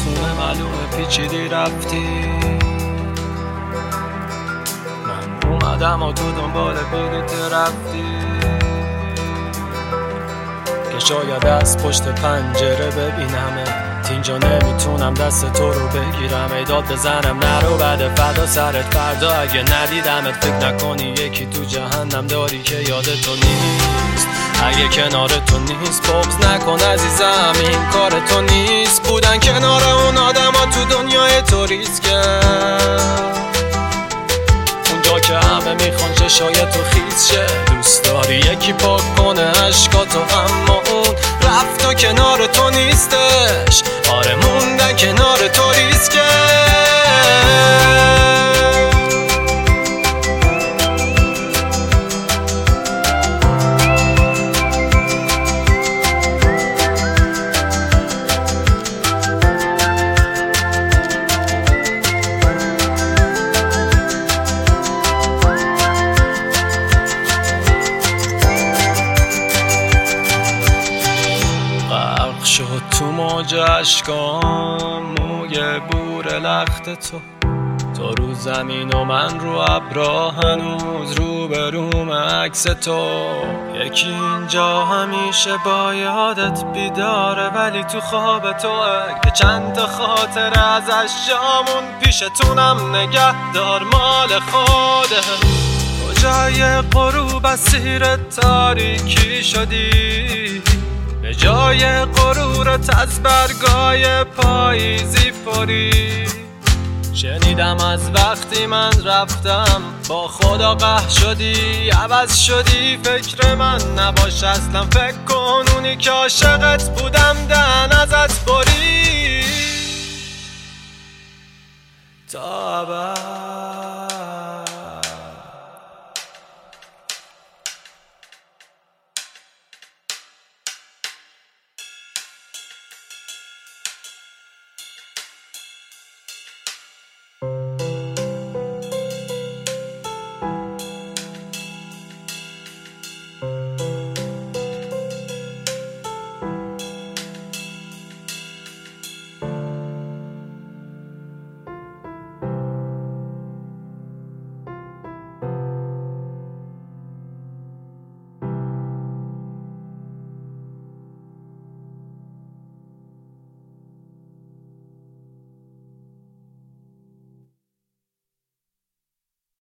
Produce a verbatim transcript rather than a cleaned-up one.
خونه معلومه پیچیدی رفتی. من اومدم و تو دنبال بلیط رفتی که شاید از پشت پنجره ببینمت. اینجا نمیتونم دست تو رو بگیرم، ایداد بزنم نرو بعد فردا سرت فردا. اگه ندیدمت فکر نکنی یکی تو جهنم داری که یاد تو نیست. اگه کنار تو نیست بغض نکن عزیزم، این کار تو نیست. بودن کنار اون آدم ها تو دنیای تو ریسکه، اونجا که همه میخوان چشای تو خیس شه. دوست داری یکی پاک کنه عشقاتو، اما اون رفت و کنار تو نیستش. آره موندن کنار تو ریسکه. شد تو موج عشقام موی بور لخت تو، تو رو زمین و من رو ابرا، هنوز رو به روم عکس تو. یکی اینجا همیشه با یادت بیداره، ولی تو خواب توه که چند تا خاطر ازش جامون پیشتونم نگهدار مال خوده. کجای غروب اسیر تاریکی شدی، به جای غرورت از برگای پاییزی پری. شنیدم از وقتی من رفتم با خدا قهر شدی، عوض شدی فکر من نباش اصلا. فکر کن اونی که عاشقت بودم دهن ازت بری تا ابد.